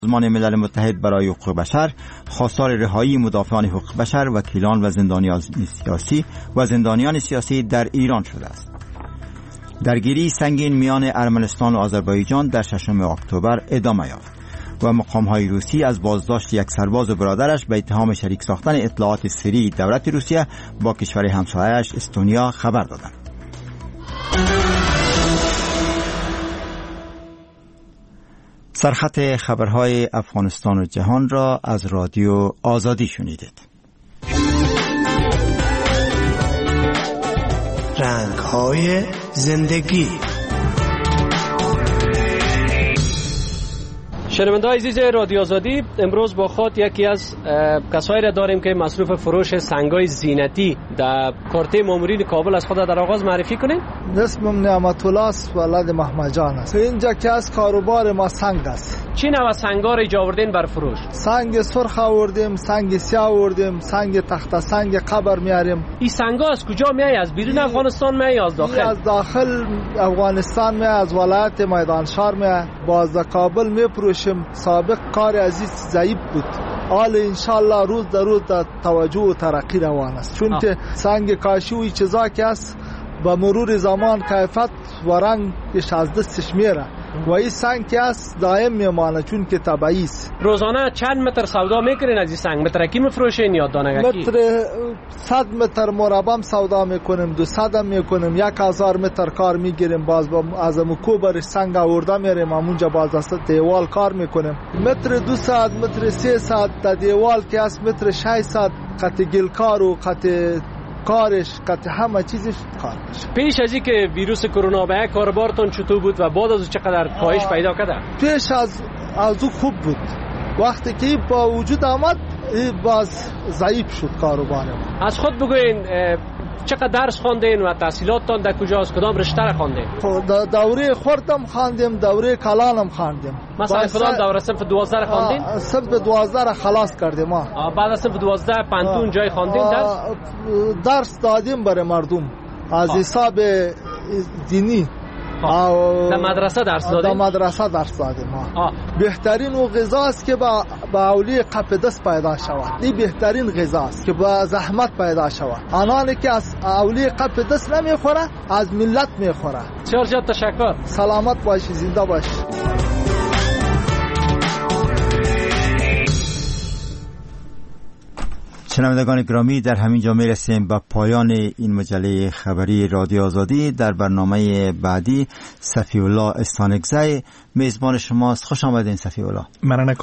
سازمان ملل متحد برای حقوق بشر خواستار رهایی مدافعان حقوق بشر، وکیلان و زندانیان سیاسی در ایران شده است. درگیری سنگین میان ارمنستان و آذربایجان در 6 اکتبر ادامه یافت و مقام‌های روسی از بازداشت یک سرباز و برادرش به اتهام شریک ساختن اطلاعات سری دولت روسیه با کشور همسایه‌اش استونیا خبر دادند. سرخط خبرهای افغانستان و جهان را از رادیو آزادی شنیدید. رنگ‌های زندگی. شنونده‌های عزیز رادیو آزادی، امروز با خود یکی از کسایی را داریم که مصروف فروش سنگ‌های زینتی در کارته مامورین کابل از خود در آغاز معرفی کنین. اسمم نعمت الله است، ولد محمد جان است. اینجا که از کاروبار ما سنگ است. چی نوع سنگ‌ها را اینجا آوردین بر فروش؟ سنگ سرخ آوردیم، سنگ سیاه آوردیم، سنگ تخته سنگ قبر میاریم. این سنگ‌ها از کجا میای؟ از بیرون افغانستان میای یا از داخل؟ از داخل افغانستان میای، از ولایت میدانشهر میای. باز در کابل میفروشیم. سابق کار عزیز ضعیف بود، حال انشالله روز در روز در توجه و ترقی روان است، چون که سنگ کاشی و چیزا که است با مرور زمان کیفیت و رنگش از دستش میره و این سنگ که است دائم میمانه چون که طبیعی است. روزانه چند متر سودا میکنین از این سنگ؟ مترکی میفروشین یا دانگکی؟ متر 100 متر مربع سودا میکنیم، 200 هم میکنیم، 1000 متر کار میگیریم. باز از کوبرش سنگ آورده میریم همونجا، باز از دیوال کار میکنیم. متر 200 متر 300 تا دیوال که است متر 600 قطع گلکار و قطع کارش قطع همه چیزش کار میشه. پیش از این که ویروس کرونا به کاروبارتون چطور بود و بعد از چقدر کاهش پیدا کرده؟ پیش از او خوب بود، وقتی که با وجود آمد باز ضعیف شد کاروبار ما. از خود بگوین چقدر درس خواندین و تحصیلاتتان در کجاست؟ کدام رشته را خواندین؟ دوره خردم خواندیم، دوره کلانم خواندیم. مثلا کدام دوره؟ صنف 12 خواندین؟ صنف 12 را خلاص کردیم ما. بعد از صنف 12 پنتون جای خواندین درس دادیم برای مردم از حساب دینی. در مدرسه درس دادیم؟ در مدرسه درس دادیم. بهترین و غذا است که با اولی قپ دست پیدا شود. این بهترین غذا است که با زحمت پیدا شود. آنانی که از اولی قپ دست نمیخوره از ملت میخوره. بسیار تشکر. سلامت باشی، زنده باشی. شنوندگان گرامی، در همین جا میرسیم به پایان این مجله خبری رادیو آزادی. در برنامه بعدی صفی الله استانکزی میزبان شماست. خوش آمدین صفی الله.